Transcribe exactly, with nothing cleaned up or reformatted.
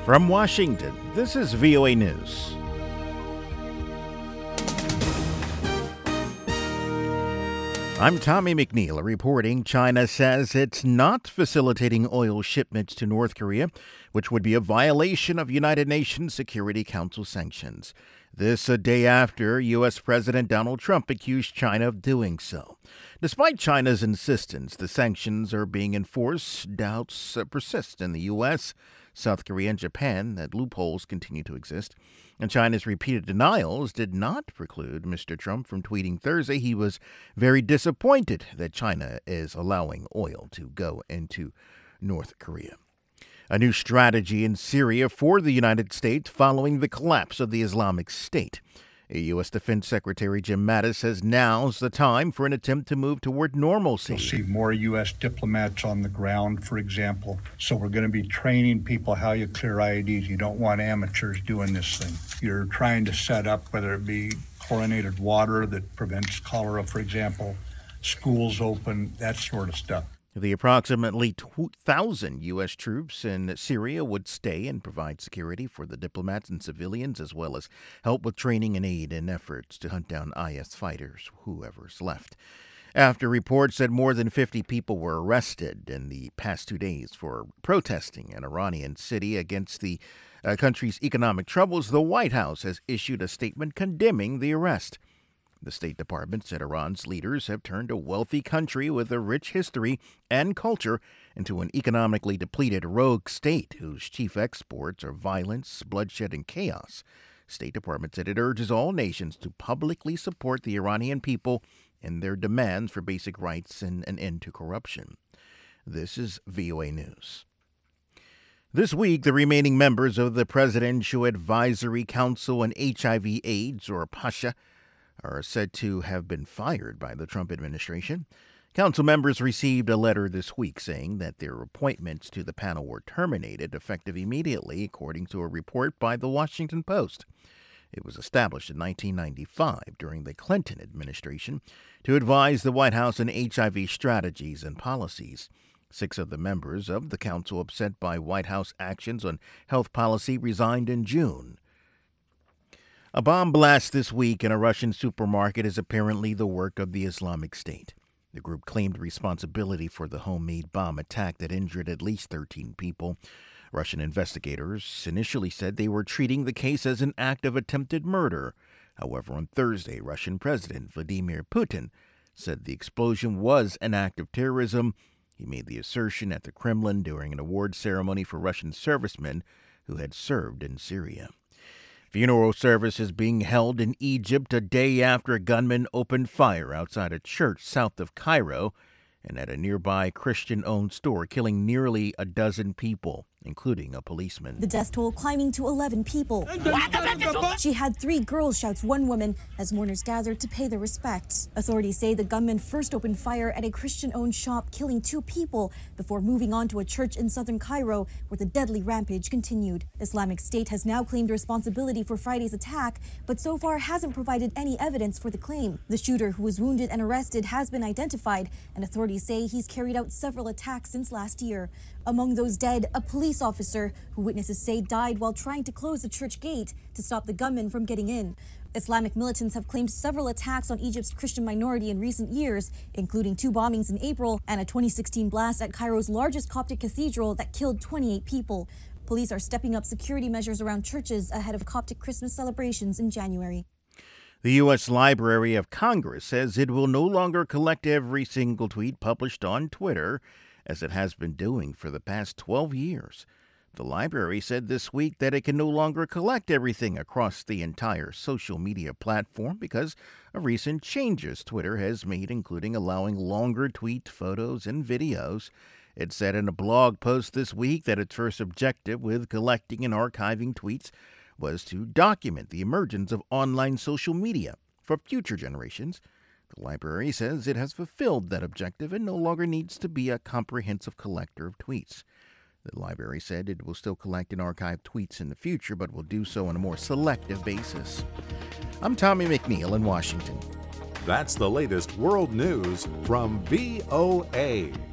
From Washington, this is V O A News. I'm Tommy McNeil reporting China says it's not facilitating oil shipments to North Korea, which would be a violation of United Nations Security Council sanctions. This a day after U S. President Donald Trump accused China of doing so. Despite China's insistence, the sanctions are being enforced. Doubts persist in the U S, South Korea, and Japan that loopholes continue to exist. And China's repeated denials did not preclude Mister Trump from tweeting Thursday he was very disappointed that China is allowing oil to go into North Korea. A new strategy in Syria for the United States following the collapse of the Islamic State. U S. Defense Secretary Jim Mattis says now's the time for an attempt to move toward normalcy. You'll see more U S diplomats on the ground, for example. So we're going to be training people how you clear I E Ds. You don't want amateurs doing this thing. You're trying to set up, whether it be chlorinated water that prevents cholera, for example, schools open, that sort of stuff. The approximately two thousand U S troops in Syria would stay and provide security for the diplomats and civilians, as well as help with training and aid in efforts to hunt down I S fighters, whoever's left. After reports that more than fifty people were arrested in the past two days for protesting an Iranian city against the uh, country's economic troubles, the White House has issued a statement condemning the arrest. The State Department said Iran's leaders have turned a wealthy country with a rich history and culture into an economically depleted rogue state whose chief exports are violence, bloodshed, and chaos. State Department said it urges all nations to publicly support the Iranian people in their demands for basic rights and an end to corruption. This is V O A News. This week, the remaining members of the Presidential Advisory Council on H I V AIDS, or PASHA, are said to have been fired by the Trump administration. Council members received a letter this week saying that their appointments to the panel were terminated effective immediately, according to a report by the Washington Post. It was established in nineteen ninety-five during the Clinton administration to advise the White House on H I V strategies and policies. Six of the members of the council upset by White House actions on health policy resigned in June. A bomb blast this week in a Russian supermarket is apparently the work of the Islamic State. The group claimed responsibility for the homemade bomb attack that injured at least thirteen people. Russian investigators initially said they were treating the case as an act of attempted murder. However, on Thursday, Russian President Vladimir Putin said the explosion was an act of terrorism. He made the assertion at the Kremlin during an award ceremony for Russian servicemen who had served in Syria. Funeral service is being held in Egypt a day after a gunman opened fire outside a church south of Cairo and at a nearby Christian-owned store, killing nearly a dozen people, including a policeman. The death toll climbing to eleven people. She had three girls, shouts one woman, as mourners gathered to pay their respects. Authorities say the gunman first opened fire at a Christian-owned shop, killing two people, before moving on to a church in southern Cairo, where the deadly rampage continued. Islamic State has now claimed responsibility for Friday's attack, but so far hasn't provided any evidence for the claim. The shooter, who was wounded and arrested, has been identified, and authorities say he's carried out several attacks since last year. Among those dead, a police officer who witnesses say died while trying to close the church gate to stop the gunman from getting in. Islamic militants have claimed several attacks on Egypt's Christian minority in recent years, including two bombings in April and a twenty sixteen blast at Cairo's largest Coptic cathedral that killed twenty-eight people. Police are stepping up security measures around churches ahead of Coptic Christmas celebrations in January. The U S. Library of Congress says it will no longer collect every single tweet published on Twitter, as it has been doing for the past twelve years. The library said this week that it can no longer collect everything across the entire social media platform because of recent changes Twitter has made, including allowing longer tweet photos and videos. It said in a blog post this week that its first objective with collecting and archiving tweets was to document the emergence of online social media for future generations. The library says it has fulfilled that objective and no longer needs to be a comprehensive collector of tweets. The library said it will still collect and archive tweets in the future, but will do so on a more selective basis. I'm Tommy McNeil in Washington. That's the latest world news from V O A.